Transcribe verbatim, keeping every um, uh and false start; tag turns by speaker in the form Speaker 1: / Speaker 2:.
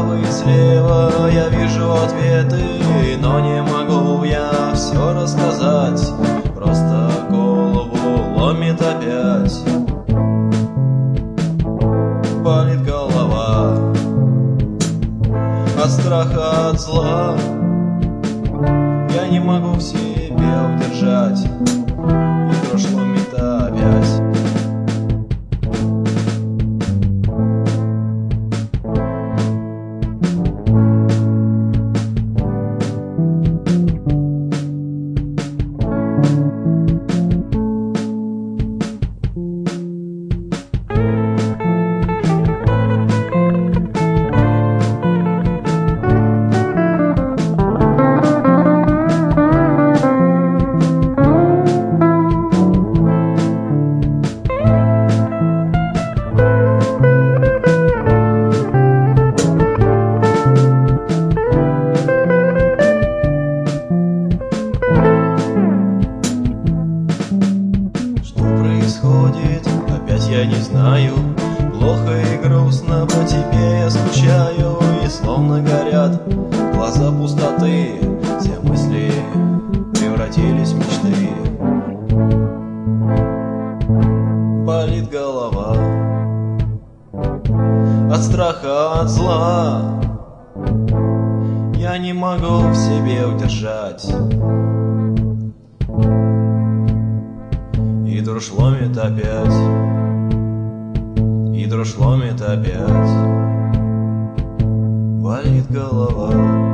Speaker 1: справа и слева я вижу ответы, но не могу я все рассказать. Просто голову ломит опять. Болит голова от страха, от зла. Я не могу в себе удержать, и дрожь ломит опять. Опять я не знаю, плохо и грустно, по тебе я скучаю. И словно горят глаза пустоты, все мысли превратились в мечты. Болит голова от страха, от зла. Я не могу в себе удержать, и дрожь ломит опять, и дрожь ломит опять. Болит голова.